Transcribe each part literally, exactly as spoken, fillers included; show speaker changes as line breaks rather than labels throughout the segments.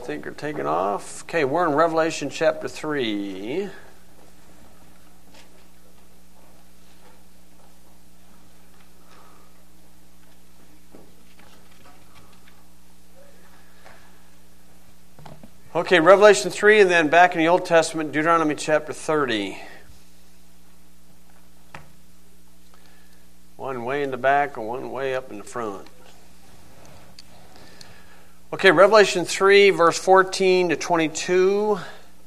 think are taken off. Okay, we're in Revelation chapter three. Okay, Revelation three, and then back in the Old Testament, Deuteronomy chapter thirty. One way in the back and one way up in the front. Okay, Revelation three, verse fourteen to twenty-two.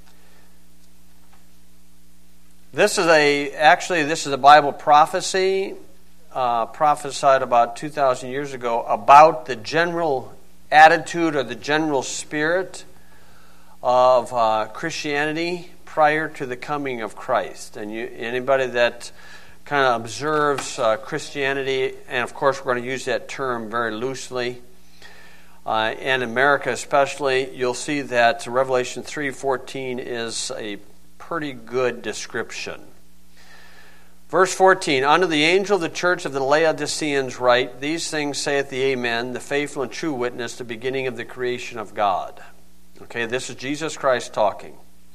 This is a, actually, this is a Bible prophecy, uh, prophesied about two thousand years ago about the general attitude or the general spirit of uh, Christianity prior to the coming of Christ. And you, anybody that kind of observes uh, Christianity, and of course we're going to use that term very loosely, uh, and America especially, you'll see that Revelation three fourteen is a pretty good description. Verse fourteen, unto the angel of the church of the Laodiceans write, these things saith the Amen, the faithful and true witness, the beginning of the creation of God. Okay, this is Jesus Christ talking.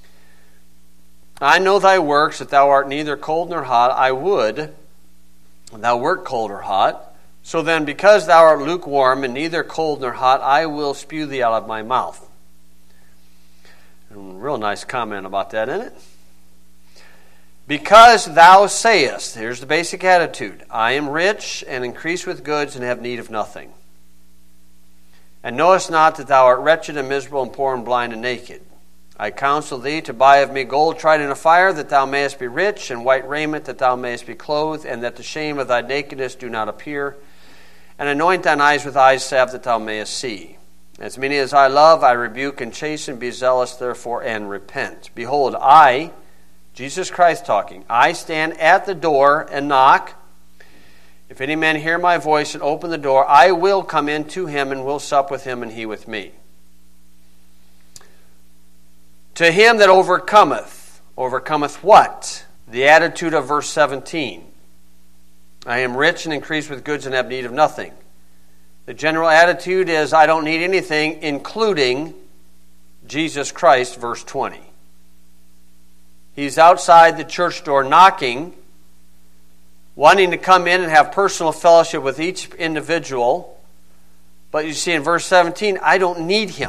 I know thy works, that thou art neither cold nor hot. I would thou wert cold or hot. So then, because thou art lukewarm and neither cold nor hot, I will spew thee out of my mouth. And real nice comment about that, isn't it? Because thou sayest, here's the basic attitude, I am rich and increase with goods and have need of nothing. And knowest not that thou art wretched and miserable and poor and blind and naked. I counsel thee to buy of me gold tried in a fire, that thou mayest be rich, and white raiment, that thou mayest be clothed, and that the shame of thy nakedness do not appear. And anoint thine eyes with eye salve, that thou mayest see. As many as I love, I rebuke and chasten. Be zealous, therefore, and repent. Behold, I, Jesus Christ talking, I stand at the door and knock. If any man hear my voice and open the door, I will come in to him and will sup with him and he with me. To him that overcometh, overcometh what? The attitude of verse seventeen. I am rich and increase with goods and have need of nothing. The general attitude is I don't need anything, including Jesus Christ, verse twenty. He's outside the church door knocking, wanting to come in and have personal fellowship with each individual. But you see in verse seventeen, I don't need him.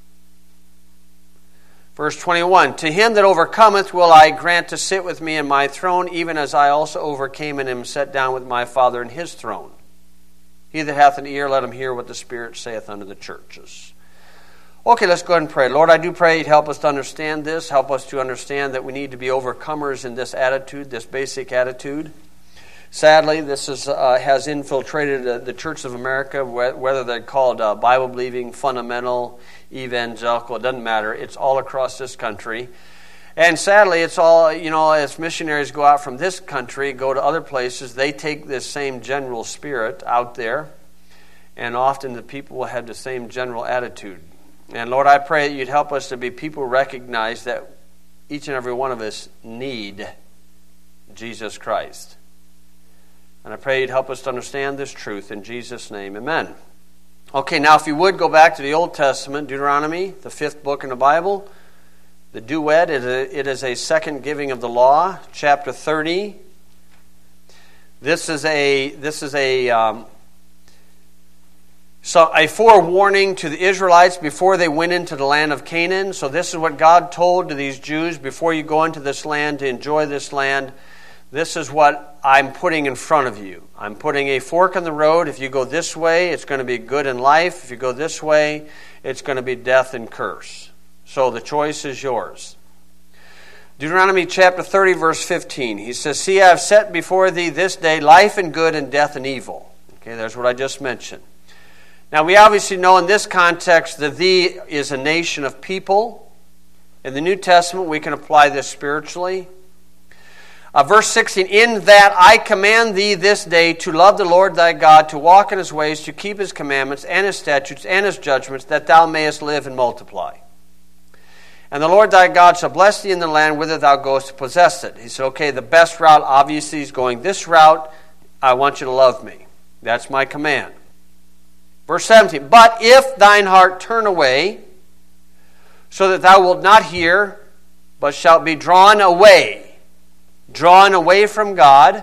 Verse twenty-one, to him that overcometh will I grant to sit with me in my throne, even as I also overcame and am set down with my Father in his throne. He that hath an ear, let him hear what the Spirit saith unto the churches. Okay, let's go ahead and pray. Lord, I do pray you'd help us to understand this. Help us to understand that we need to be overcomers in this attitude, this basic attitude. Sadly, this is, uh, has infiltrated uh, the Church of America, wh- whether they're called uh, Bible-believing, fundamental, evangelical, it doesn't matter. It's all across this country. And sadly, it's all, you know, as missionaries go out from this country, go to other places, they take this same general spirit out there, and often the people will have the same general attitude. And Lord, I pray that you'd help us to be people who recognize that each and every one of us need Jesus Christ. And I pray you'd help us to understand this truth in Jesus' name. Amen. Okay, now if you would go back to the Old Testament, Deuteronomy, the fifth book in the Bible, the duet, it is a, it is a second giving of the law, chapter thirty. This is a this is a um, so a forewarning to the Israelites before they went into the land of Canaan. So this is what God told to these Jews before you go into this land to enjoy this land. This is what I'm putting in front of you. I'm putting a fork in the road. If you go this way, it's going to be good in life. If you go this way, it's going to be death and curse. So the choice is yours. Deuteronomy chapter thirty, verse fifteen. He says, see, I have set before thee this day life and good and death and evil. Okay, there's what I just mentioned. Now, we obviously know in this context that thee is a nation of people. In the New Testament, we can apply this spiritually. Uh, verse sixteen, in that I command thee this day to love the Lord thy God, to walk in his ways, to keep his commandments and his statutes and his judgments, that thou mayest live and multiply. And the Lord thy God shall bless thee in the land whither thou goest to possess it. He said, okay, the best route obviously is going this route. I want you to love me. That's my command. Verse seventeen, but if thine heart turn away so that thou wilt not hear, but shalt be drawn away, drawn away from God,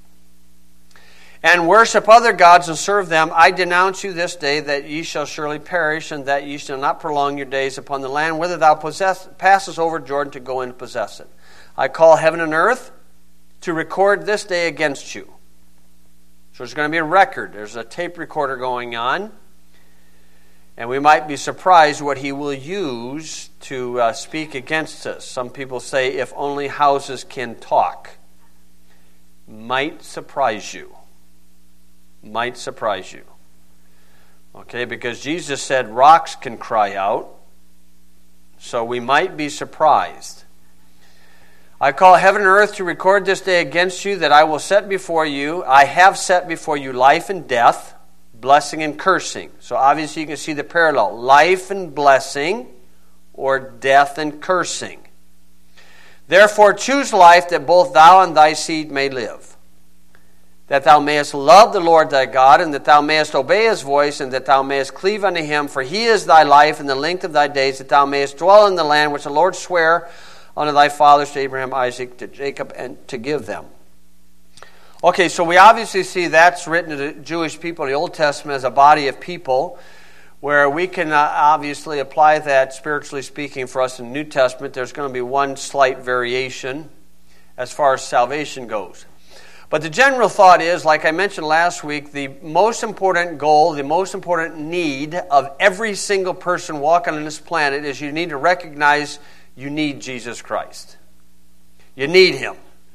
and worship other gods and serve them. I denounce you this day that ye shall surely perish, and that ye shall not prolong your days upon the land whither thou possess, passest over Jordan to go and possess it. I call heaven and earth to record this day against you. So there's going to be a record. There's a tape recorder going on. And we might be surprised what he will use to uh, speak against us. Some people say, if only houses can talk. Might surprise you. Might surprise you. Okay, because Jesus said rocks can cry out. So we might be surprised. I call heaven and earth to record this day against you, that I will set before you, I have set before you life and death, blessing and cursing. So obviously you can see the parallel. Life and blessing, or death and cursing. Therefore choose life, that both thou and thy seed may live. That thou mayest love the Lord thy God, and that thou mayest obey his voice, and that thou mayest cleave unto him, for he is thy life and the length of thy days, that thou mayest dwell in the land which the Lord sware unto thy fathers, to Abraham, Isaac, to Jacob, and to give them. Okay, so we obviously see that's written to the Jewish people in the Old Testament as a body of people, where we can uh, obviously apply that, spiritually speaking, for us in the New Testament. There's going to be one slight variation as far as salvation goes. But the general thought is, like I mentioned last week, the most important goal, the most important need of every single person walking on this planet is you need to recognize you need Jesus Christ. You need him.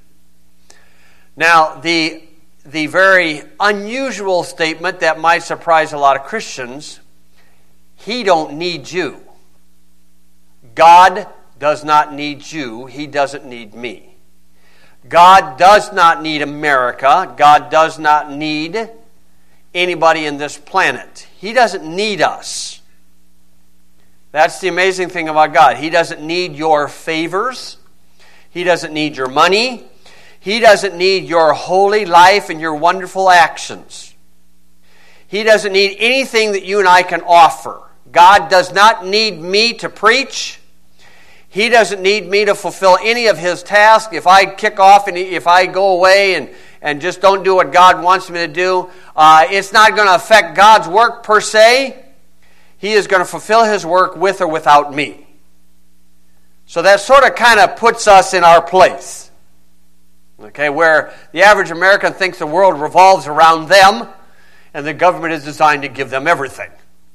Now, the, the very unusual statement that might surprise a lot of Christians, he don't need you. God does not need you. He doesn't need me. God does not need America. God does not need anybody in this planet. He doesn't need us. That's the amazing thing about God. He doesn't need your favors. He doesn't need your money. He doesn't need your holy life and your wonderful actions. He doesn't need anything that you and I can offer. God does not need me to preach. He doesn't need me to fulfill any of his tasks. If I kick off and if I go away and, and just don't do what God wants me to do, uh, it's not going to affect God's work per se. He is going to fulfill his work with or without me. So that sort of kind of puts us in our place. Okay, where the average American thinks the world revolves around them and the government is designed to give them everything.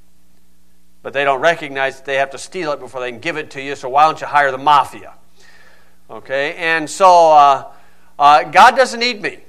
But they don't recognize that they have to steal it before they can give it to you, so why don't you hire the mafia? Okay, and so uh, uh, God doesn't need me.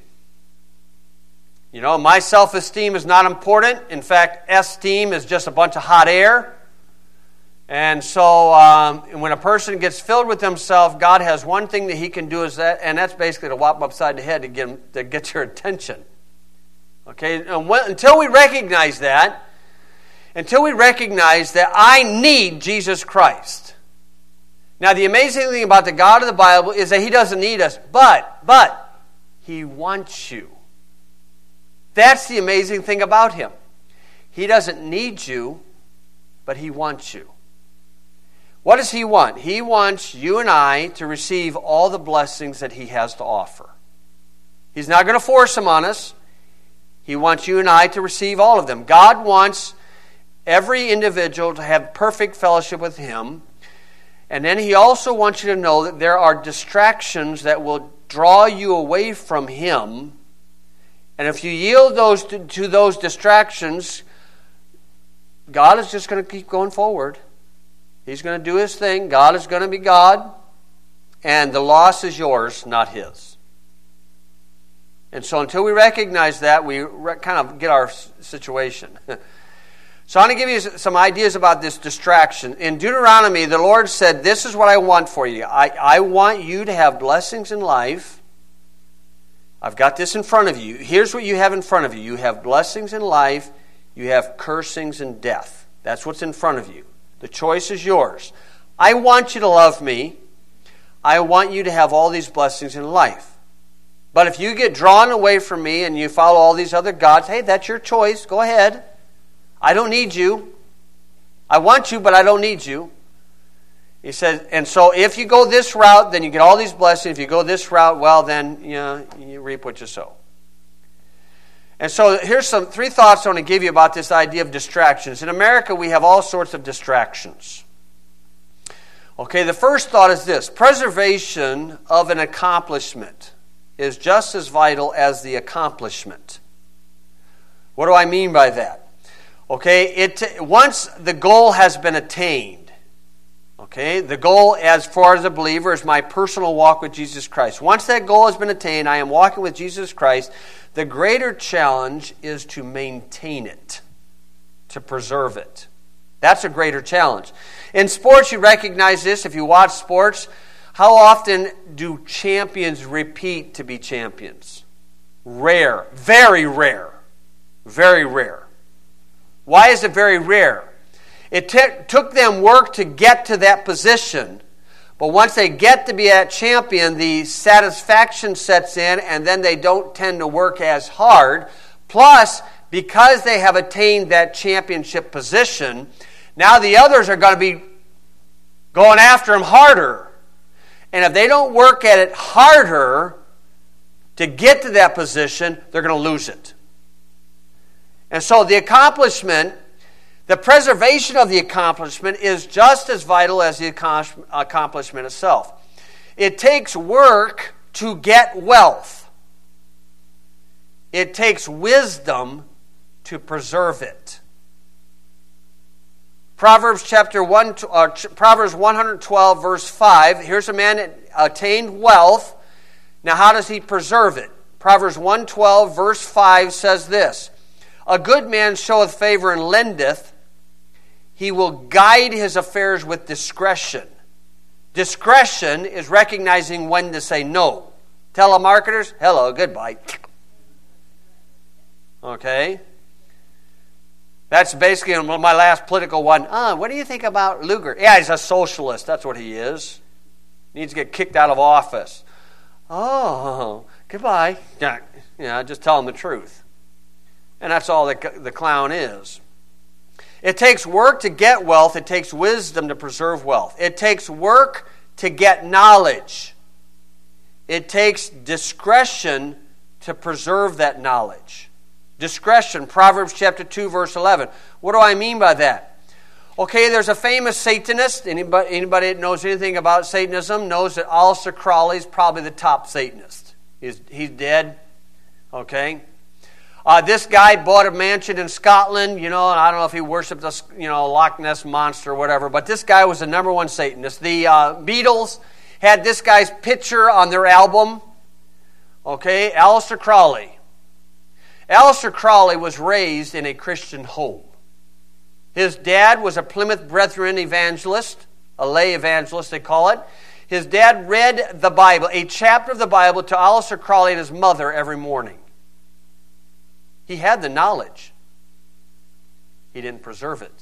You know, my self-esteem is not important. In fact, esteem is just a bunch of hot air. And so um, when a person gets filled with himself, God has one thing that he can do, is that, and that's basically to whop him upside the head to get, him, to get your attention. Okay, and when, until we recognize that, until we recognize that I need Jesus Christ. Now, the amazing thing about the God of the Bible is that he doesn't need us, but, but, he wants you. That's the amazing thing about him. He doesn't need you, but he wants you. What does he want? He wants you and I to receive all the blessings that he has to offer. He's not going to force them on us. He wants you and I to receive all of them. God wants every individual to have perfect fellowship with him. And then he also wants you to know that there are distractions that will draw you away from him. And if you yield those to, to those distractions, God is just going to keep going forward. He's going to do his thing. God is going to be God. And the loss is yours, not his. And so until we recognize that, we re- kind of get our situation. So I'm going to give you some ideas about this distraction. In Deuteronomy, the Lord said, this is what I want for you. I, I want you to have blessings in life. I've got this in front of you. Here's what you have in front of you. You have blessings in life. You have cursings in death. That's what's in front of you. The choice is yours. I want you to love me. I want you to have all these blessings in life. But if you get drawn away from me and you follow all these other gods, hey, that's your choice. Go ahead. I don't need you. I want you, but I don't need you. He said, and so if you go this route, then you get all these blessings. If you go this route, well, then you know, you reap what you sow. And so here's some three thoughts I want to give you about this idea of distractions. In America, we have all sorts of distractions. Okay, the first thought is this. Preservation of an accomplishment is just as vital as the accomplishment. What do I mean by that? Okay, it once the goal has been attained, okay, the goal as far as a believer is my personal walk with Jesus Christ. Once that goal has been attained, I am walking with Jesus Christ. The greater challenge is to maintain it, to preserve it. That's a greater challenge. In sports, you recognize this. If you watch sports, how often do champions repeat to be champions? Rare. Very rare. Very rare. Why is it very rare? It t- took them work to get to that position, but once they get to be that champion, the satisfaction sets in, and then they don't tend to work as hard. Plus, because they have attained that championship position, now the others are going to be going after them harder. And if they don't work at it harder to get to that position, they're going to lose it. And so the accomplishment, the preservation of the accomplishment is just as vital as the accomplishment itself. It takes work to get wealth. It takes wisdom to preserve it. Proverbs chapter one, uh, Proverbs one twelve, verse five. Here's a man that attained wealth. Now, how does he preserve it? Proverbs one twelve, verse five says this: a good man showeth favor and lendeth. He will guide his affairs with discretion. Discretion is recognizing when to say no. Telemarketers, hello, goodbye. Okay? That's basically my last political one. Ah, what do you think about Lugar? Yeah, he's a socialist. That's what he is. Needs to get kicked out of office. Oh, goodbye. Yeah, yeah, just tell him the truth. And that's all the, the clown is. It takes work to get wealth. It takes wisdom to preserve wealth. It takes work to get knowledge. It takes discretion to preserve that knowledge. Discretion, Proverbs chapter two, verse eleven. What do I mean by that? Okay, there's a famous Satanist. Anybody, anybody that knows anything about Satanism knows that Aleister Crowley is probably the top Satanist. He's, he's dead. Okay. Uh, this guy bought a mansion in Scotland, you know, and I don't know if he worshipped the, you know, Loch Ness Monster or whatever, but this guy was the number one Satanist. The uh, Beatles had this guy's picture on their album. Okay, Aleister Crowley. Aleister Crowley was raised in a Christian home. His dad was a Plymouth Brethren evangelist, a lay evangelist they call it. His dad read the Bible, a chapter of the Bible, to Aleister Crowley and his mother every morning. He had the knowledge. He didn't preserve it.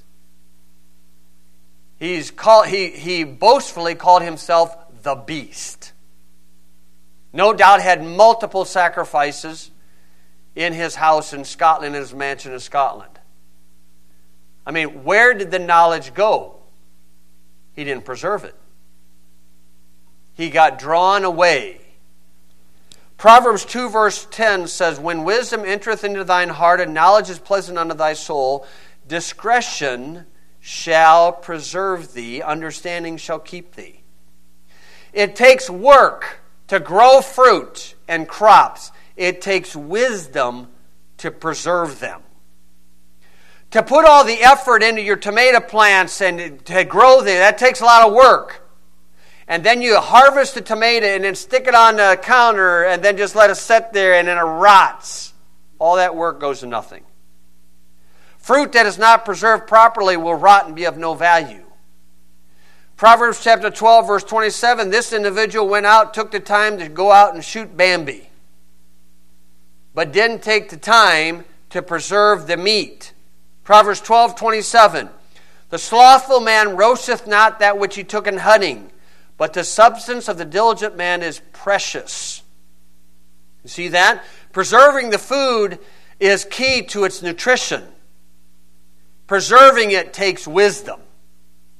He's called, he, he boastfully called himself the Beast. No doubt had multiple sacrifices in his house in Scotland, in his mansion in Scotland. I mean, where did the knowledge go? He didn't preserve it. He got drawn away. Proverbs two verse ten says, when wisdom entereth into thine heart, and knowledge is pleasant unto thy soul, discretion shall preserve thee, understanding shall keep thee. It takes work to grow fruit and crops. It takes wisdom to preserve them. To put all the effort into your tomato plants and to grow them, that takes a lot of work. And then you harvest the tomato and then stick it on the counter and then just let it sit there and then it rots. All that work goes to nothing. Fruit that is not preserved properly will rot and be of no value. Proverbs chapter twelve, verse twenty-seven, this individual went out, took the time to go out and shoot Bambi, but didn't take the time to preserve the meat. Proverbs twelve, twenty-seven, the slothful man roasteth not that which he took in hunting, but the substance of the diligent man is precious. You see that? Preserving the food is key to its nutrition. Preserving it takes wisdom.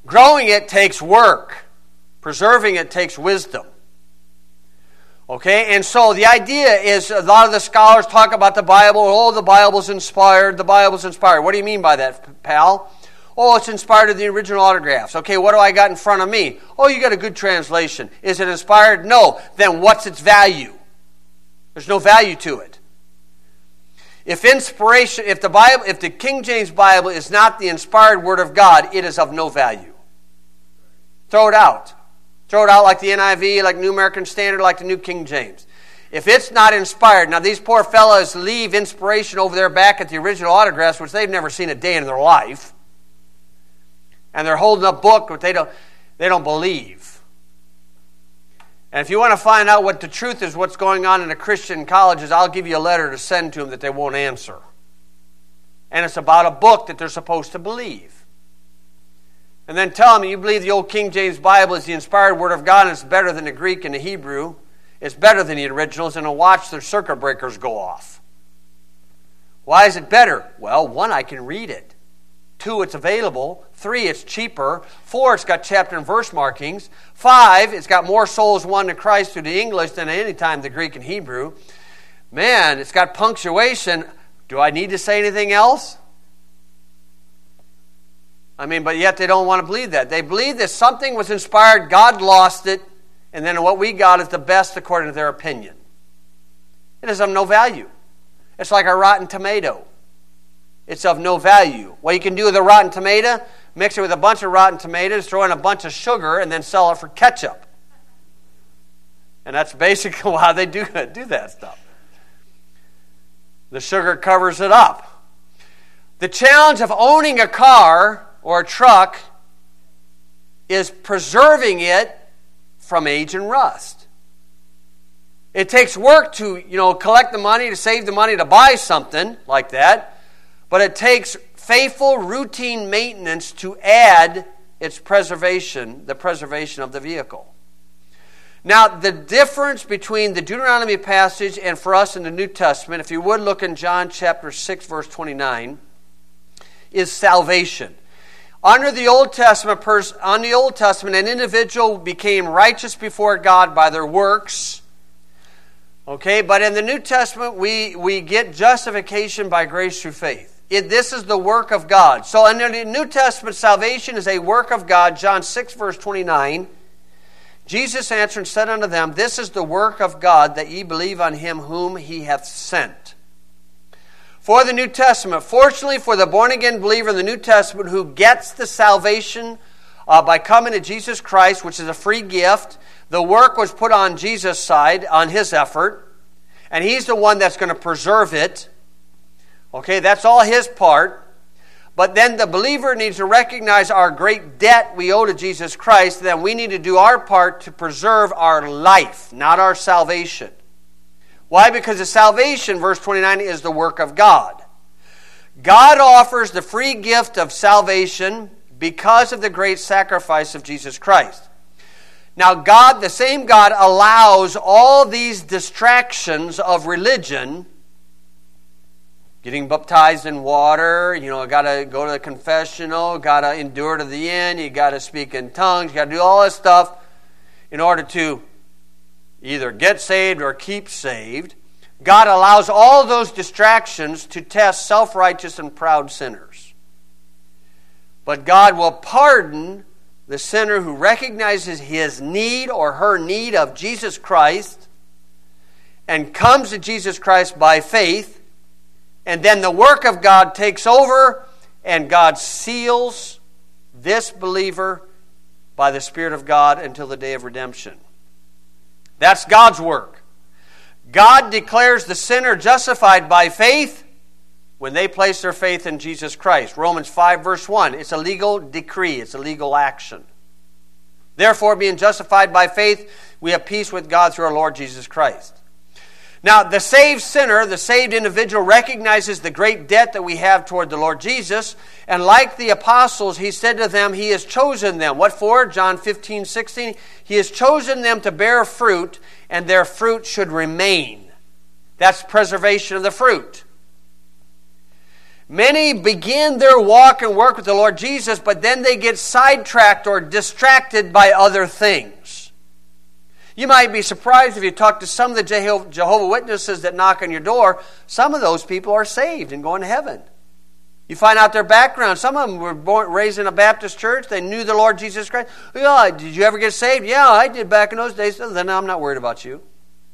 Growing it takes work. Preserving it takes wisdom. Okay, and so the idea is a lot of the scholars talk about the Bible. Oh, the Bible's inspired. The Bible's inspired. What do you mean by that, pal? Oh, it's inspired of the original autographs. Okay, what do I got in front of me? Oh, you got a good translation. Is it inspired? No. Then what's its value? There's no value to it. If inspiration, if the Bible, if the King James Bible is not the inspired Word of God, it is of no value. Throw it out. Throw it out like the N I V, like New American Standard, like the New King James. If it's not inspired, now these poor fellows leave inspiration over there back at the original autographs, which they've never seen a day in their life. And they're holding a book that they don't, they don't believe. And if you want to find out what the truth is, what's going on in the Christian colleges, I'll give you a letter to send to them that they won't answer. And it's about a book that they're supposed to believe. And then tell them you believe the old King James Bible is the inspired Word of God and it's better than the Greek and the Hebrew. It's better than the originals, and to watch their circuit breakers go off. Why is it better? Well, one, I can read it. Two, it's available. Three, it's cheaper. Four, it's got chapter and verse markings. Five, it's got more souls won to Christ through the English than at any time the Greek and Hebrew. Man, it's got punctuation. Do I need to say anything else? I mean, but yet they don't want to believe that. They believe that something was inspired, God lost it, and then what we got is the best according to their opinion. It is of no value. It's like a rotten tomato. It's of no value. What you can do with a rotten tomato, mix it with a bunch of rotten tomatoes, throw in a bunch of sugar, and then sell it for ketchup. And that's basically how they do, do that stuff. The sugar covers it up. The challenge of owning a car or a truck is preserving it from age and rust. It takes work to, you know, collect the money, to save the money to buy something like that, but it takes faithful routine maintenance to add its preservation, the preservation of the vehicle. Now, the difference between the Deuteronomy passage and for us in the New Testament, if you would look in John chapter six, verse twenty-nine, is salvation. Under the Old Testament, on the Old Testament, an individual became righteous before God by their works. Okay, but in the New Testament, we, we get justification by grace through faith. It, this is the work of God. So in the New Testament, salvation is a work of God. John six, verse twenty-nine. Jesus answered and said unto them, This is the work of God, that ye believe on him whom he hath sent. For the New Testament, fortunately for the born-again believer in the New Testament who gets the salvation uh, by coming to Jesus Christ, which is a free gift, the work was put on Jesus' side, on his effort, and he's the one that's going to preserve it. Okay, that's all his part. But then the believer needs to recognize our great debt we owe to Jesus Christ, then we need to do our part to preserve our life, not our salvation. Why? Because the salvation, verse twenty-nine, is the work of God. God offers the free gift of salvation because of the great sacrifice of Jesus Christ. Now, God, the same God, allows all these distractions of religion, getting baptized in water, you know, got to go to the confessional, got to endure to the end, you got to speak in tongues, you got to do all this stuff in order to either get saved or keep saved. God allows all those distractions to test self-righteous and proud sinners. But God will pardon the sinner who recognizes his need or her need of Jesus Christ and comes to Jesus Christ by faith, and then the work of God takes over and God seals this believer by the Spirit of God until the day of redemption. That's God's work. God declares the sinner justified by faith when they place their faith in Jesus Christ. Romans five, verse one. It's a legal decree. It's a legal action. Therefore, being justified by faith, we have peace with God through our Lord Jesus Christ. Now, the saved sinner, the saved individual, recognizes the great debt that we have toward the Lord Jesus. And like the apostles, he said to them, he has chosen them. What for? John fifteen, sixteen. He has chosen them to bear fruit, and their fruit should remain. That's preservation of the fruit. Many begin their walk and work with the Lord Jesus, but then they get sidetracked or distracted by other things. You might be surprised if you talk to some of the Jehovah's Witnesses that knock on your door. Some of those people are saved and going to heaven. You find out their background. Some of them were born, raised in a Baptist church. They knew the Lord Jesus Christ. Yeah, did you ever get saved? Yeah, I did back in those days. So then I'm not worried about you.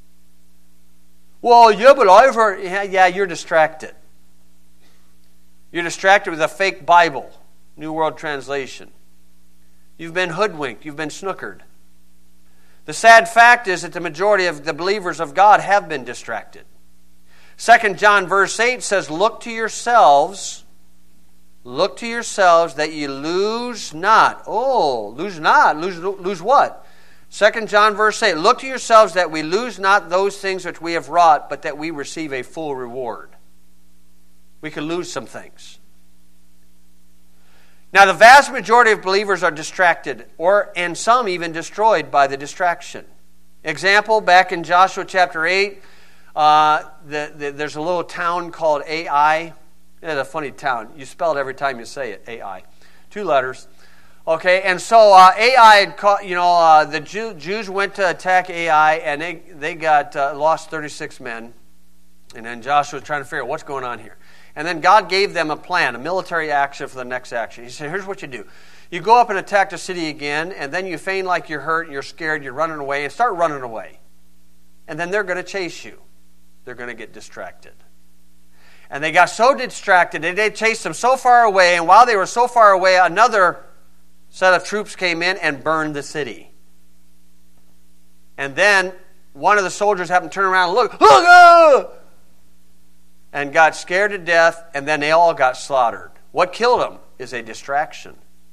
Well, yeah, but I've heard. Yeah, yeah, you're distracted. You're distracted with a fake Bible, New World Translation. You've been hoodwinked. You've been snookered. The sad fact is that the majority of the believers of God have been distracted. Second John verse eight says, Look to yourselves, look to yourselves that ye lose not. Oh, lose not. Lose, lose what? Second John verse eight, Look to yourselves that we lose not those things which we have wrought, but that we receive a full reward. We could lose some things. Now, the vast majority of believers are distracted, or and some even destroyed by the distraction. Example, back in Joshua chapter eight, uh, the, the, there's a little town called Ai. It's a funny town. You spell it every time you say it, Ai. Two letters. Okay, and so uh, Ai had caught, you know, uh, the Jew, Jews went to attack Ai, and they, they got uh, lost thirty-six men. And then Joshua was trying to figure out what's going on here. And then God gave them a plan, a military action for the next action. He said, here's what you do. You go up and attack the city again, and then you feign like you're hurt and you're scared, you're running away, and start running away. And then they're going to chase you. They're going to get distracted. And they got so distracted, they chased them so far away, and while they were so far away, another set of troops came in and burned the city. And then one of the soldiers happened to turn around and look, look, ah! and got scared to death, and then they all got slaughtered. What killed them is a distraction.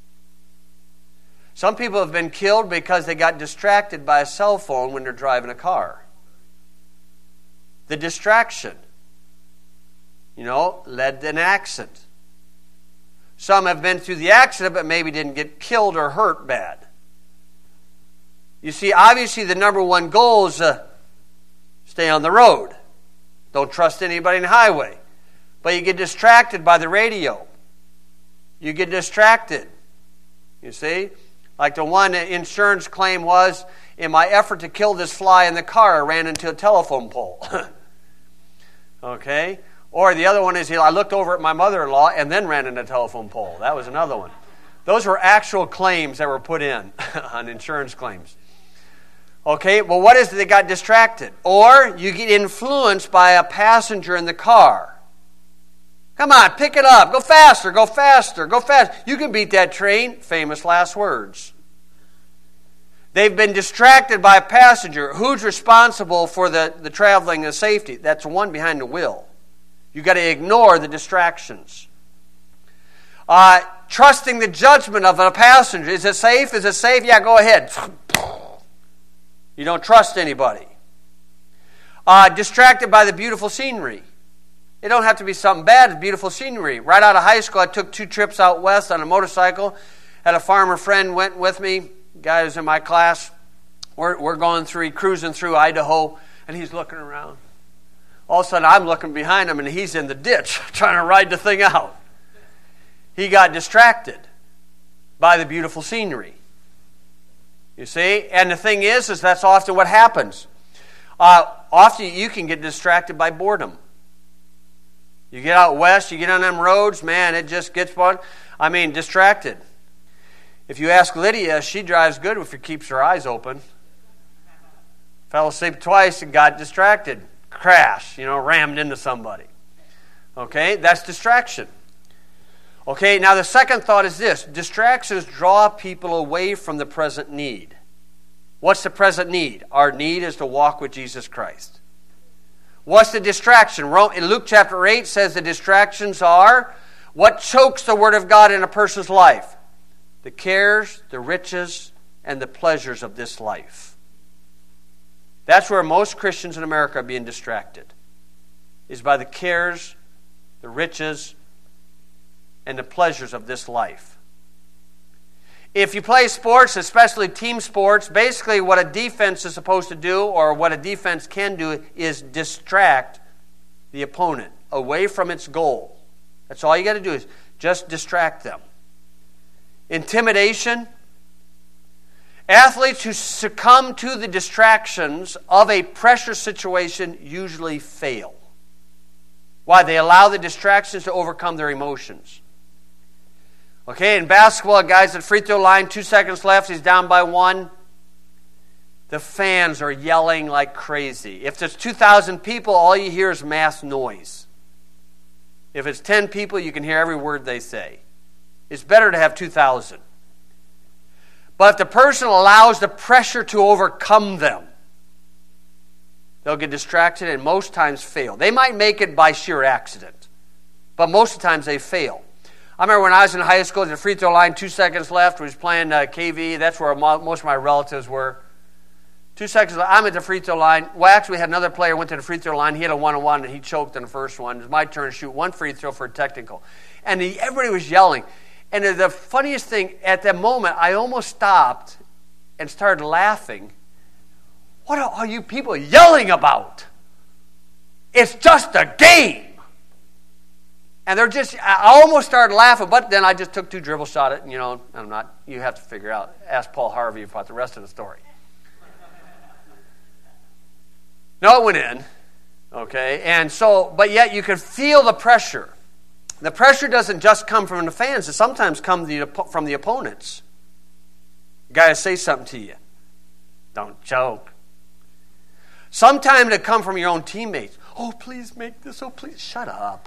Some people have been killed because they got distracted by a cell phone when they're driving a car. The distraction, you know, led to an accident. Some have been through the accident, but maybe didn't get killed or hurt bad. You see, obviously the number one goal is to stay on the road. Don't trust anybody in the highway. But you get distracted by the radio. You get distracted. You see? Like the one insurance claim was, in my effort to kill this fly in the car, I ran into a telephone pole. Okay? Or the other one is, I looked over at my mother-in-law and then ran into a telephone pole. That was another one. Those were actual claims that were put in on insurance claims. Okay, well, what is it? They got distracted. Or you get influenced by a passenger in the car. Come on, pick it up. Go faster, go faster, go fast. You can beat that train. Famous last words. They've been distracted by a passenger. Who's responsible for the, the traveling and safety? That's the one behind the wheel. You've got to ignore the distractions. Uh, trusting the judgment of a passenger. Is it safe? Is it safe? Yeah, go ahead. You don't trust anybody. Uh, distracted by the beautiful scenery. It don't have to be something bad. It's beautiful scenery. Right out of high school, I took two trips out west on a motorcycle. Had a farmer friend went with me. Guy was in my class. We're, we're going through, cruising through Idaho, and he's looking around. All of a sudden, I'm looking behind him, and he's in the ditch trying to ride the thing out. He got distracted by the beautiful scenery. You see? And the thing is, is that's often what happens. Uh, often you can get distracted by boredom. You get out west, you get on them roads, man, it just gets fun. I mean, distracted. If you ask Lydia, she drives good if she keeps her eyes open. Fell asleep twice and got distracted. Crash, you know, rammed into somebody. Okay, that's distraction. Okay, now the second thought is this. Distractions draw people away from the present need. What's the present need? Our need is to walk with Jesus Christ. What's the distraction? In Luke chapter eight says the distractions are what chokes the Word of God in a person's life. The cares, the riches, and the pleasures of this life. That's where most Christians in America are being distracted. Is by the cares, the riches, and the pleasures of this life. If you play sports, especially team sports, basically what a defense is supposed to do, or what a defense can do, is distract the opponent away from its goal. That's all you got to do is just distract them. Intimidation. Athletes who succumb to the distractions of a pressure situation usually fail. Why? They allow the distractions to overcome their emotions. Okay, in basketball, a guy's at free throw line, two seconds left, he's down by one. The fans are yelling like crazy. If there's two thousand people, all you hear is mass noise. If it's ten people, you can hear every word they say. It's better to have two thousand. But if the person allows the pressure to overcome them, they'll get distracted and most times fail. They might make it by sheer accident, but most of the times they fail. I remember when I was in high school, at the free throw line, two seconds left, we was playing uh, K V. That's where most of my relatives were. Two seconds left, I'm at the free throw line. Well, actually, we had another player went to the free throw line. He had a one-on-one, and he choked in the first one. It was my turn to shoot one free throw for a technical. And he, everybody was yelling. And the funniest thing, at that moment, I almost stopped and started laughing. What are all you people yelling about? It's just a game. And they're just, I almost started laughing, but then I just took two dribble shot at it, and you know, I'm not, you have to figure out, ask Paul Harvey about the rest of the story. No, it went in, okay, and so, but yet you can feel the pressure. The pressure doesn't just come from the fans, it sometimes comes from the opponents. Guys say something to you. Don't choke. Sometimes it comes from your own teammates. Oh, please make this. Oh, please. Shut up.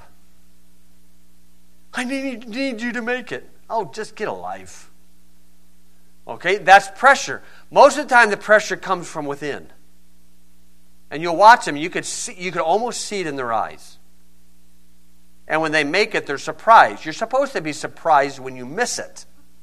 I need, need you to make it. Oh, just get a life. Okay, that's pressure. Most of the time the pressure comes from within. And you'll watch them, you could see, you could almost see it in their eyes. And when they make it, they're surprised. You're supposed to be surprised when you miss it.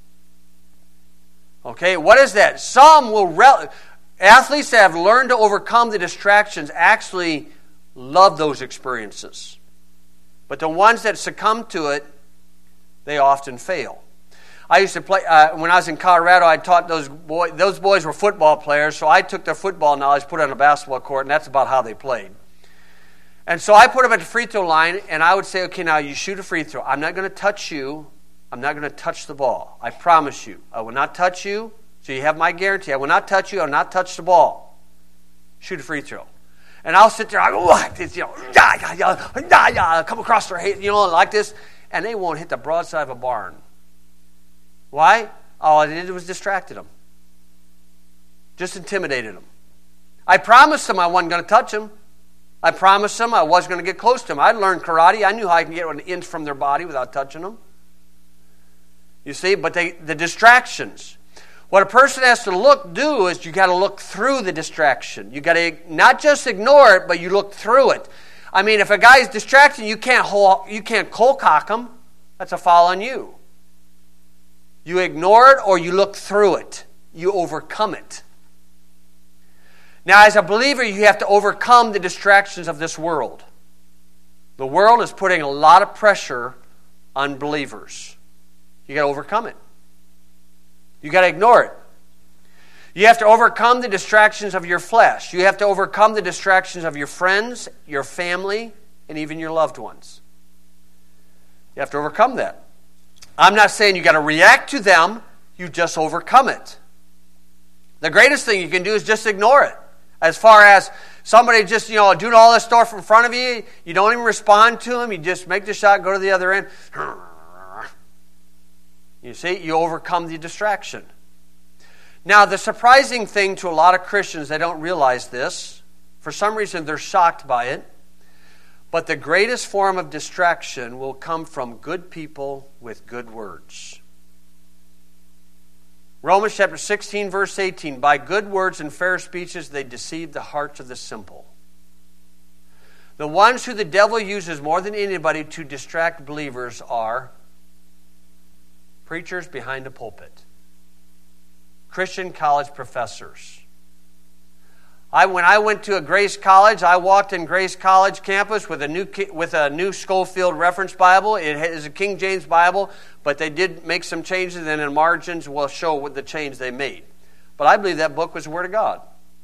Okay, what is that? Some will, rel- athletes that have learned to overcome the distractions actually love those experiences. But the ones that succumb to it, they often fail. I used to play, uh, when I was in Colorado, I taught those boys, those boys were football players, so I took their football knowledge, put it on a basketball court, and that's about how they played. And so I put them at the free throw line, and I would say, okay, now you shoot a free throw. I'm not going to touch you. I'm not going to touch the ball. I promise you. I will not touch you, so you have my guarantee. I will not touch you. I will not touch the ball. Shoot a free throw. And I'll sit there, I go, what? It's, you know, yeah, yeah, yeah, yeah, yeah, come across their head, you know, like this, and they won't hit the broadside of a barn. Why? All I did was distracted them. Just intimidated them. I promised them I wasn't going to touch them. I promised them I wasn't going to get close to them. I'd learned karate. I knew how I can get an inch from their body without touching them. You see, but they, the distractions. What a person has to look do is you got to look through the distraction. You got to not just ignore it, but you look through it. I mean, if a guy is distracted, you can't hold, you can't cold cock him. That's a foul on you. You ignore it or you look through it. You overcome it. Now, as a believer, you have to overcome the distractions of this world. The world is putting a lot of pressure on believers. You got to overcome it. You got to ignore it. You have to overcome the distractions of your flesh. You have to overcome the distractions of your friends, your family, and even your loved ones. You have to overcome that. I'm not saying you got to react to them. You just overcome it. The greatest thing you can do is just ignore it. As far as somebody just, you know, doing all this stuff in front of you, you don't even respond to them. You just make the shot, go to the other end. You see, you overcome the distraction. Now, the surprising thing to a lot of Christians, they don't realize this. For some reason, they're shocked by it. But the greatest form of distraction will come from good people with good words. Romans chapter sixteen, verse eighteen, by good words and fair speeches they deceive the hearts of the simple. The ones who the devil uses more than anybody to distract believers are preachers behind a pulpit, Christian college professors. I, when I went to a Grace College, I walked in Grace College campus with a new with a new Schofield Reference Bible. It is a King James Bible, but they did make some changes, and in the margins will show what the change they made. But I believe that book was the Word of God.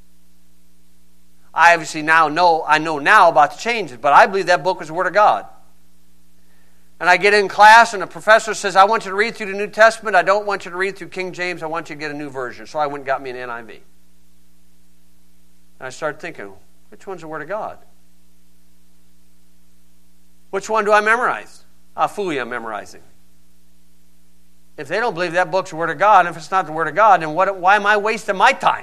I obviously now know I know now about the changes, but I believe that book was the Word of God. And I get in class, and the professor says, I want you to read through the New Testament. I don't want you to read through King James. I want you to get a new version. So I went and got me an N I V. And I started thinking, which one's the Word of God? Which one do I memorize? I'll fool you, I'm memorizing. If they don't believe that book's the Word of God, and if it's not the Word of God, then what, why am I wasting my time?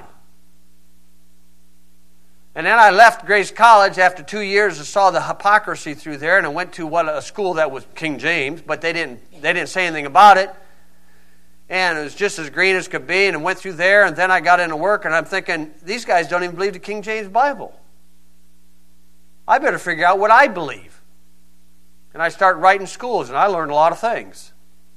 And then I left Grace College after two years and saw the hypocrisy through there, and I went to what a school that was King James, but they didn't they didn't say anything about it. And it was just as green as could be, and I went through there, and then I got into work, and I'm thinking, these guys don't even believe the King James Bible. I better figure out what I believe. And I started writing schools, and I learned a lot of things.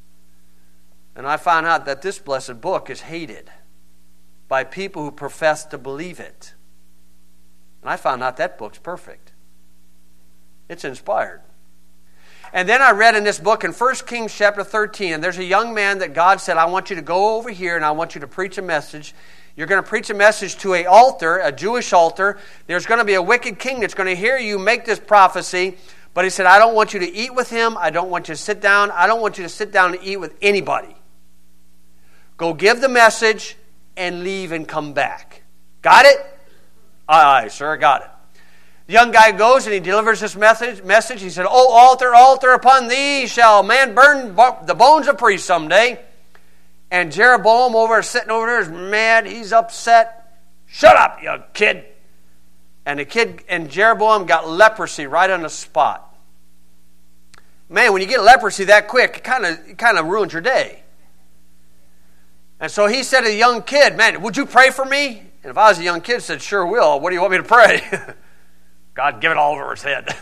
And I found out that this blessed book is hated by people who profess to believe it. And I found out that book's perfect. It's inspired. And then I read in this book in First Kings chapter thirteen, and there's a young man that God said, I want you to go over here and I want you to preach a message. You're going to preach a message to an altar, a Jewish altar. There's going to be a wicked king that's going to hear you make this prophecy. But he said, I don't want you to eat with him. I don't want you to sit down. I don't want you to sit down and eat with anybody. Go give the message and leave and come back. Got it? Aye, aye, sir, got it. The young guy goes and he delivers this message. Message. He said, "Oh, altar, altar, upon thee shall man burn the bones of priests someday." And Jeroboam over sitting over there is mad. He's upset. "Shut up, you kid." And the kid and Jeroboam got leprosy right on the spot. Man, when you get leprosy that quick, it kind of it kind of ruins your day. And so he said to the young kid, "Man, would you pray for me?" And if I was a young kid, I said, "Sure will. What do you want me to pray?" God, give it all over his head.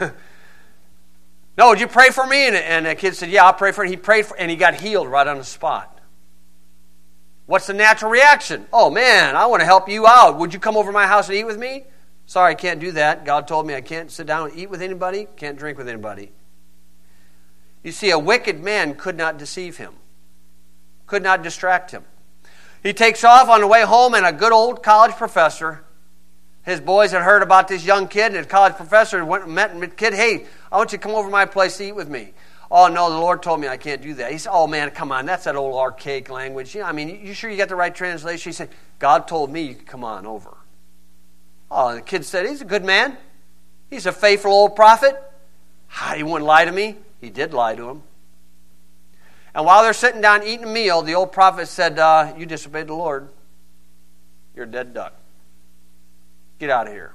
"No, would you pray for me?" And, and the kid said, "Yeah, I'll pray for him." He prayed for, and he got healed right on the spot. What's the natural reaction? "Oh, man, I want to help you out. Would you come over to my house and eat with me?" "Sorry, I can't do that. God told me I can't sit down and eat with anybody, can't drink with anybody." You see, a wicked man could not deceive him, could not distract him. He takes off on the way home, and a good old college professor, his boys had heard about this young kid, and the college professor went and met the kid. "Hey, I want you to come over to my place to eat with me." "Oh, no, the Lord told me I can't do that." He said, "Oh, man, come on, that's that old archaic language. You know, I mean, you sure you got the right translation?" He said, "God told me you could come on over." Oh, and the kid said, "He's a good man. He's a faithful old prophet. He wouldn't lie to me." He did lie to him. And while they're sitting down eating a meal, the old prophet said, uh, "You disobeyed the Lord. You're a dead duck. Get out of here."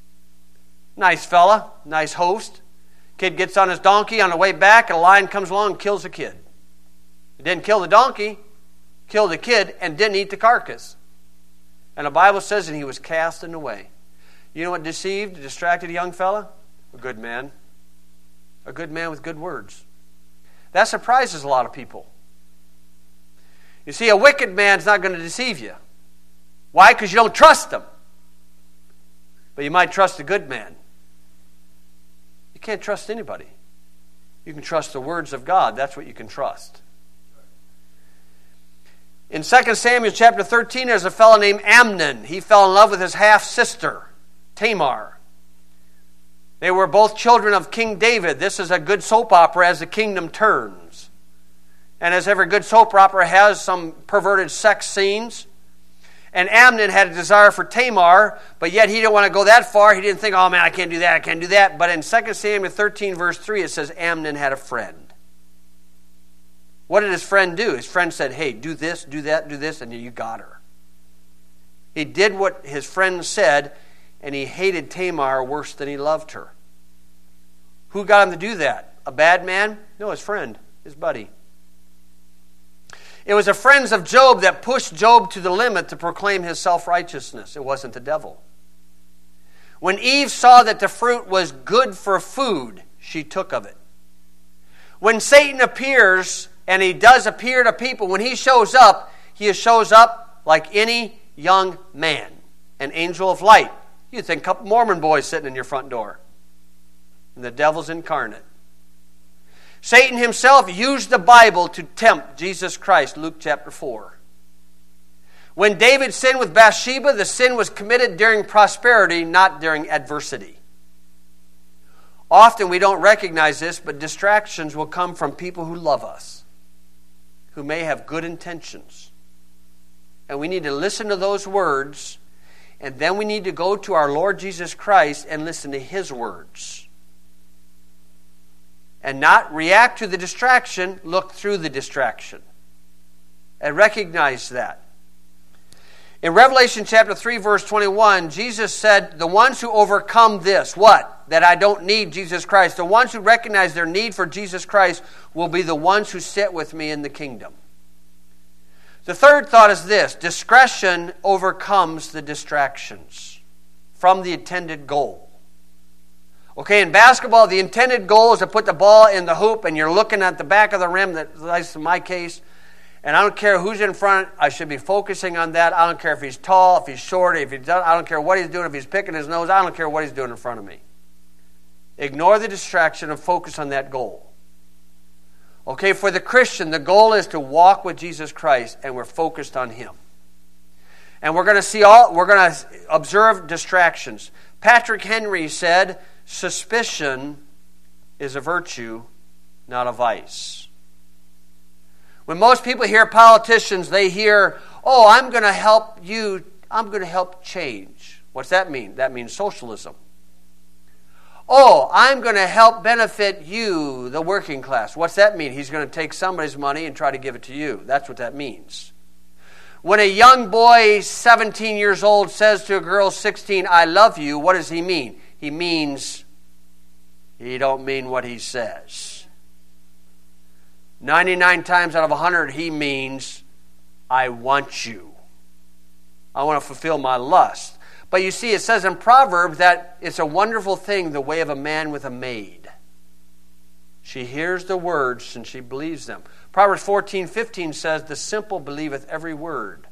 Nice fella, nice host. Kid gets on his donkey on the way back, and a lion comes along and kills the kid. He didn't kill the donkey, killed the kid, and didn't eat the carcass. And the Bible says that he was cast in the way. You know what deceived, distracted a young fella? A good man. A good man with good words. That surprises a lot of people. You see, a wicked man's not going to deceive you. Why? Because you don't trust him. But you might trust a good man. You can't trust anybody. You can trust the words of God. That's what you can trust. In Second Samuel chapter thirteen, there's a fellow named Amnon. He fell in love with his half-sister, Tamar. They were both children of King David. This is a good soap opera as the kingdom turns. And as every good soap opera has some perverted sex scenes. And Amnon had a desire for Tamar, but yet he didn't want to go that far. He didn't think, "Oh man, I can't do that, I can't do that." But in Second Samuel thirteen verse three, it says Amnon had a friend. What did his friend do? His friend said, "Hey, do this, do that, do this," and you got her. He did what his friend said, and he hated Tamar worse than he loved her. Who got him to do that? A bad man? No, his friend, his buddy. It was the friends of Job that pushed Job to the limit to proclaim his self-righteousness. It wasn't the devil. When Eve saw that the fruit was good for food, she took of it. When Satan appears, and he does appear to people, when he shows up, he shows up like any young man, an angel of light. You think a couple Mormon boys sitting in your front door. And the devil's incarnate. Satan himself used the Bible to tempt Jesus Christ, Luke chapter four. When David sinned with Bathsheba, the sin was committed during prosperity, not during adversity. Often we don't recognize this, but distractions will come from people who love us, who may have good intentions. And we need to listen to those words, and then we need to go to our Lord Jesus Christ and listen to His words. And not react to the distraction, look through the distraction. And recognize that. In Revelation chapter three, verse twenty-one, Jesus said, the ones who overcome this, what? That I don't need Jesus Christ. The ones who recognize their need for Jesus Christ will be the ones who sit with me in the kingdom. The third thought is this: discretion overcomes the distractions from the intended goal. Okay, in basketball, the intended goal is to put the ball in the hoop, and you're looking at the back of the rim, that's in my case, and I don't care who's in front, I should be focusing on that. I don't care if he's tall, if he's short, if he's I don't care what he's doing, if he's picking his nose, I don't care what he's doing in front of me. Ignore the distraction and focus on that goal. Okay, for the Christian, the goal is to walk with Jesus Christ, and we're focused on Him. And we're going to see all, we're going to observe distractions. Patrick Henry said, suspicion is a virtue, not a vice. When most people hear politicians, they hear, oh, I'm going to help you, I'm going to help change. What's that mean? That means socialism. Oh, I'm going to help benefit you, the working class. What's that mean? He's going to take somebody's money and try to give it to you. That's what that means. When a young boy, seventeen years old, says to a girl, sixteen, I love you, what does he mean? He means, he don't mean what he says. ninety-nine times out of one hundred, he means, I want you. I want to fulfill my lust. But you see, it says in Proverbs that it's a wonderful thing, the way of a man with a maid. She hears the words and she believes them. Proverbs fourteen fifteen says, the simple believeth every word,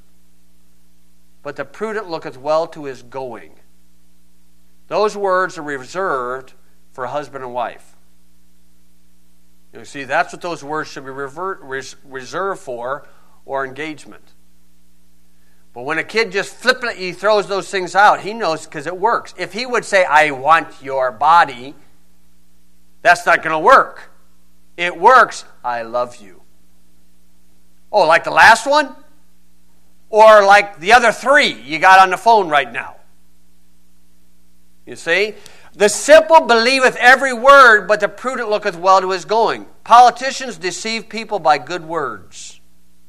but the prudent looketh well to his going. Those words are reserved for husband and wife. You see, that's what those words should be revert, res, reserved for, or engagement. But when a kid just flippantly throws those things out, he knows because it works. If he would say, I want your body, that's not going to work. It works, I love you. Oh, like the last one? Or like the other three you got on the phone right now? You see? The simple believeth every word, but the prudent looketh well to his going. Politicians deceive people by good words.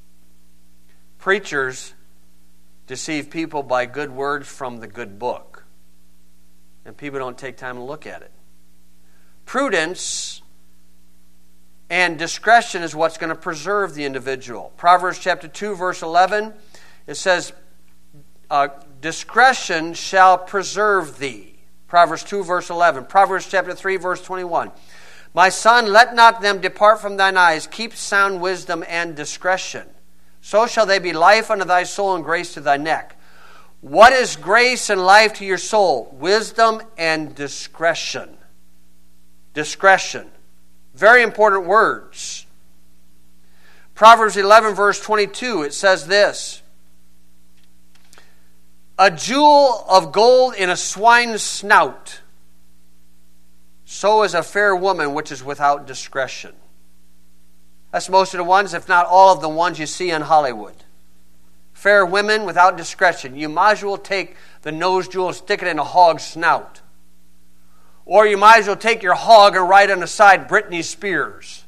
Preachers deceive people by good words from the good book. And people don't take time to look at it. Prudence and discretion is what's going to preserve the individual. Proverbs chapter two, verse eleven, it says, uh, discretion shall preserve thee. Proverbs two, verse eleven. Proverbs chapter three, verse twenty-one. My son, let not them depart from thine eyes. Keep sound wisdom and discretion. So shall they be life unto thy soul and grace to thy neck. What is grace and life to your soul? Wisdom and discretion. Discretion. Very important words. Proverbs eleven, verse twenty-two, it says this. A jewel of gold in a swine's snout, so is a fair woman which is without discretion. That's most of the ones, if not all of the ones you see in Hollywood. Fair women without discretion. You might as well take the nose jewel and stick it in a hog's snout. Or you might as well take your hog and write on the side Britney Spears.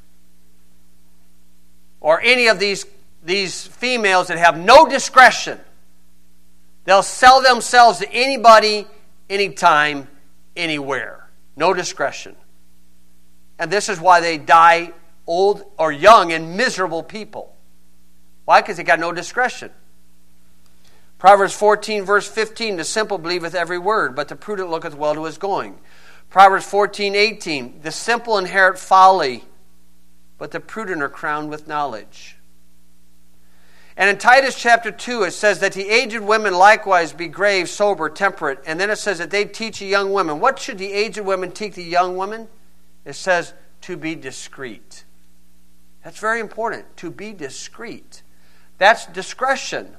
Or any of these, these females that have no discretion. They'll sell themselves to anybody, anytime, anywhere. No discretion. And this is why they die old or young and miserable people. Why? Because they got no discretion. Proverbs fourteen, verse fifteen, the simple believeth every word, but the prudent looketh well to his going. Proverbs fourteen, eighteen, the simple inherit folly, but the prudent are crowned with knowledge. And in Titus chapter two, it says that the aged women likewise be grave, sober, temperate. And then it says that they teach the young women. What should the aged women teach the young women? It says to be discreet. That's very important, to be discreet. That's discretion.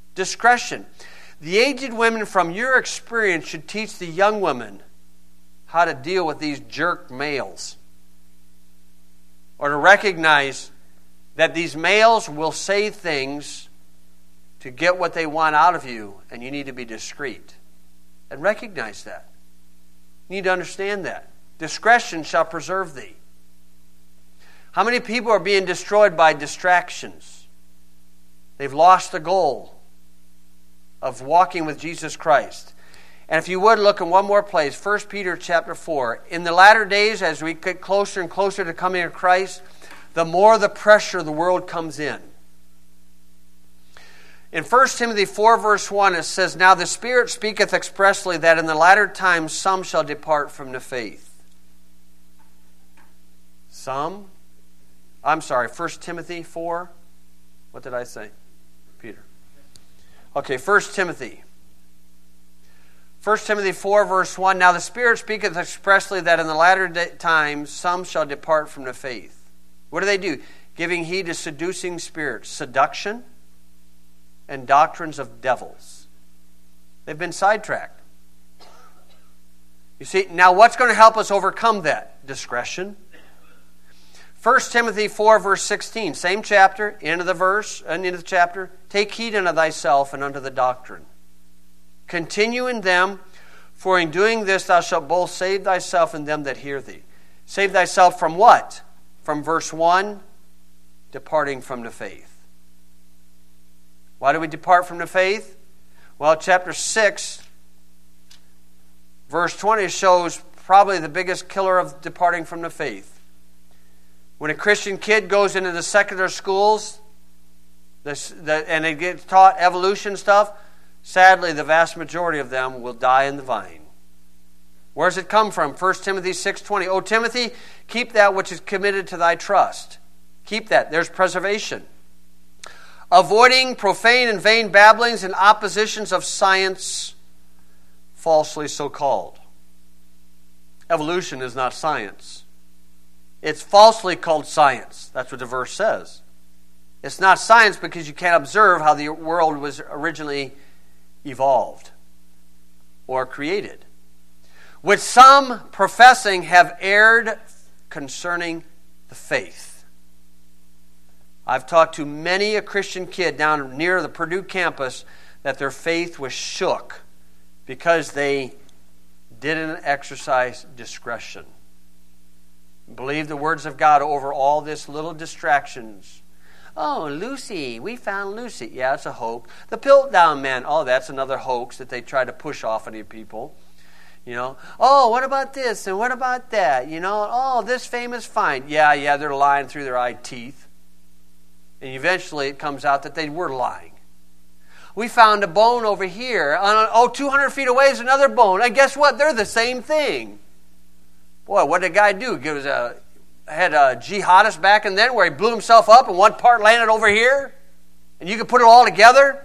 Discretion. The aged women, from your experience, should teach the young women how to deal with these jerk males. Or to recognize that these males will say things to get what they want out of you, and you need to be discreet. And recognize that. You need to understand that. Discretion shall preserve thee. How many people are being destroyed by distractions? They've lost the goal of walking with Jesus Christ. And if you would look in one more place, First Peter chapter four. In the latter days, as we get closer and closer to coming to Christ, the more the pressure of the world comes in. In First Timothy four verse one it says, Now the Spirit speaketh expressly that in the latter times some shall depart from the faith. Some? I'm sorry, First Timothy four? What did I say? Peter. Okay, First Timothy. First Timothy four verse one, Now the Spirit speaketh expressly that in the latter times some shall depart from the faith. What do they do? Giving heed to seducing spirits, seduction, and doctrines of devils. They've been sidetracked. You see, now what's going to help us overcome that? Discretion. First Timothy four verse sixteen, same chapter, end of the verse, end of the chapter. Take heed unto thyself and unto the doctrine. Continue in them, for in doing this thou shalt both save thyself and them that hear thee. Save thyself from what? From verse one, departing from the faith. Why do we depart from the faith? Well, chapter six, verse twenty shows probably the biggest killer of departing from the faith. When a Christian kid goes into the secular schools this, the, and they get taught evolution stuff, sadly the vast majority of them will die in the vine. Where does it come from? First Timothy six twenty. O Timothy, keep that which is committed to thy trust. Keep that. There's preservation. Avoiding profane and vain babblings and oppositions of science, falsely so called. Evolution is not science. It's falsely called science. That's what the verse says. It's not science because you can't observe how the world was originally evolved or created. Which some professing have erred concerning the faith. I've talked to many a Christian kid down near the Purdue campus that their faith was shook because they didn't exercise discretion. Believe the words of God over all this little distractions. Oh, Lucy, we found Lucy. Yeah, it's a hoax. The Piltdown Man. Oh, that's another hoax that they try to push off on you people. You know, oh, what about this and what about that? You know, oh, this famous find. Yeah, yeah, they're lying through their eye teeth. And eventually it comes out that they were lying. We found a bone over here. Oh, two hundred feet away is another bone. And guess what? They're the same thing. Boy, what did the guy do? He was a, had a jihadist back in then where he blew himself up and one part landed over here? And you could put it all together?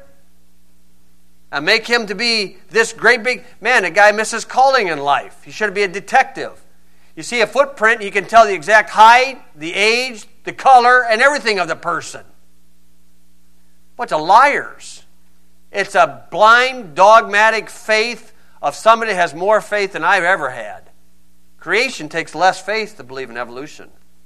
And make him to be this great big... Man, a guy misses calling in life. He should be a detective. You see a footprint, you can tell the exact height, the age, the color, and everything of the person. Bunch of liars. It's a blind, dogmatic faith of somebody who has more faith than I've ever had. Creation takes less faith to believe in evolution.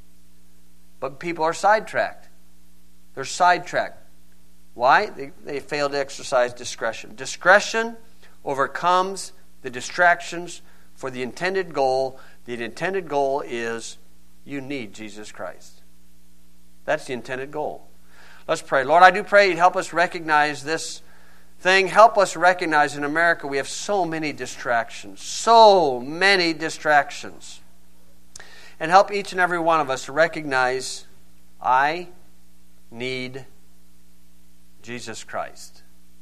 But people are sidetracked. They're sidetracked. Why? They, they fail to exercise discretion. Discretion overcomes the distractions for the intended goal. The intended goal is you need Jesus Christ. That's the intended goal. Let's pray. Lord, I do pray you'd help us recognize this thing. Help us recognize in America we have so many distractions. So many distractions. And help each and every one of us to recognize I need Jesus Christ.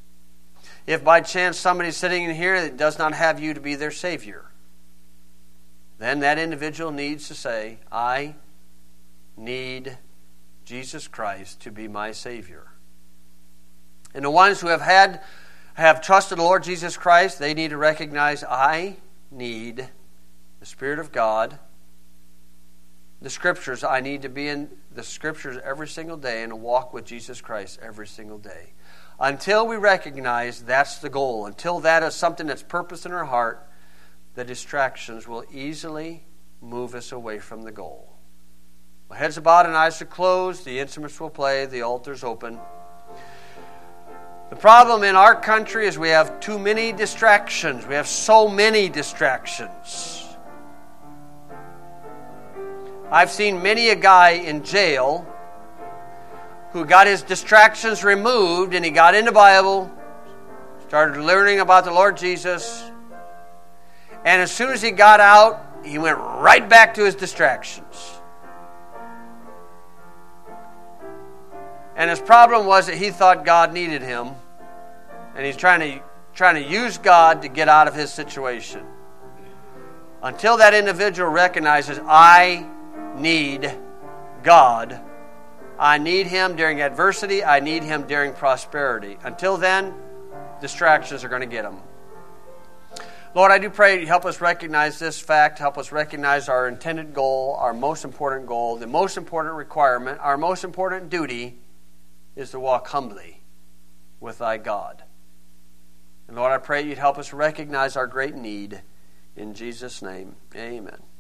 If by chance somebody's sitting in here that does not have you to be their Savior, then that individual needs to say, I need Jesus Christ to be my Savior. And the ones who have had, have trusted the Lord Jesus Christ, they need to recognize, I need the Spirit of God. The Scriptures, I need to be in the Scriptures every single day and walk with Jesus Christ every single day. Until we recognize that's the goal, until that is something that's purpose in our heart, the distractions will easily move us away from the goal. Well, heads are bowed and eyes are closed. The instruments will play. The altar's open. The problem in our country is we have too many distractions. We have so many distractions. I've seen many a guy in jail who got his distractions removed, and he got in the Bible, started learning about the Lord Jesus, and as soon as he got out, he went right back to his distractions. And his problem was that he thought God needed him, and he's trying to trying to use God to get out of his situation. Until that individual recognizes, I need God. I need Him during adversity. I need Him during prosperity. Until then, distractions are going to get him. Lord, I do pray you help us recognize this fact, help us recognize our intended goal, our most important goal, the most important requirement, our most important duty is to walk humbly with thy God. And Lord, I pray you'd help us recognize our great need. In Jesus' name, amen.